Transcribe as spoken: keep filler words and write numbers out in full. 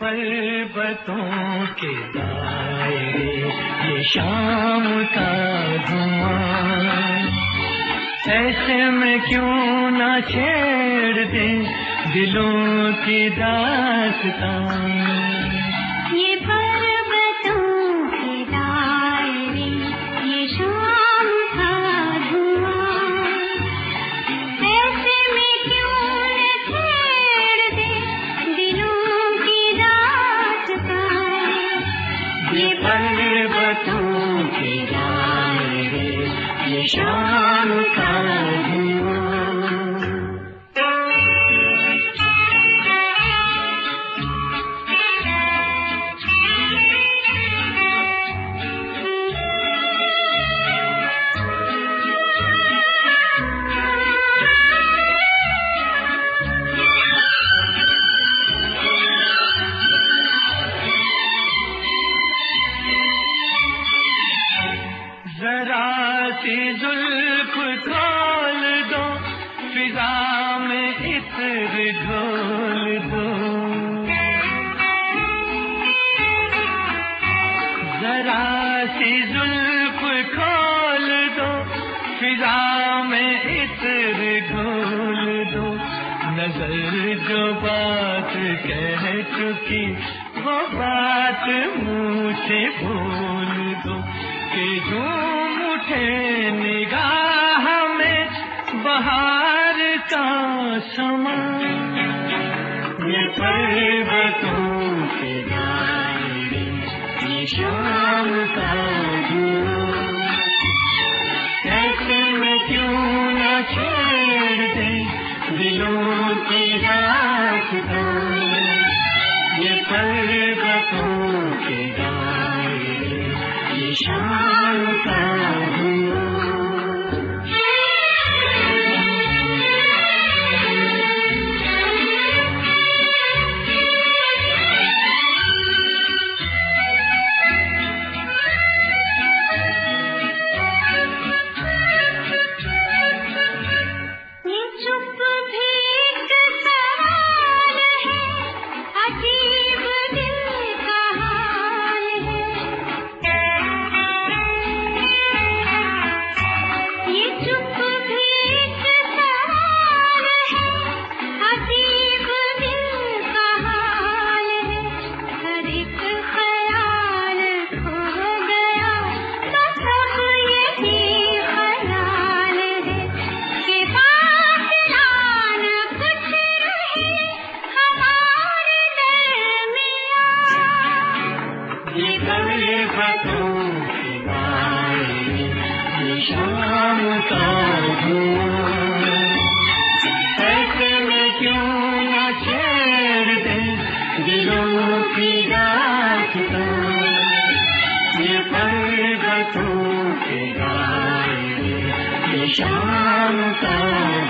पर्वतों के दायरे, ये शाम का धुआं, ऐसे में क्यों ना छेड़ दे दिलों की दास्तां। ये पर्वतों के दायरे, ये शाम का धुआं, ऐसे में क्यों न छेड़ दे दिलों की दास्तां। ये पर्वतों के दायरे, ये शाम का धुआं। जरा सी जुल्फ खोल दो, फिजा में इत्र घोल दो। जरा सी जुल्फ खोल दो, फिजा में इत्र घोल दो। नजर जो बात कह चुकी, वो बात मुँह से बोल दो। कि झूम उठे निगाह में बहार का समा। ये पर्वतों के दायरे, ये शाम का धुआं, ऐसे में क्यों न छेड़ दे दिलों की दास्तां। ये पर्वतों के दायरे, ये शाम का धुआं। शाम का धुआं, ऐसे में क्यों न छेड़ दे दिलों की दास्तां। ये पर्वतों के दायरे, ये शाम का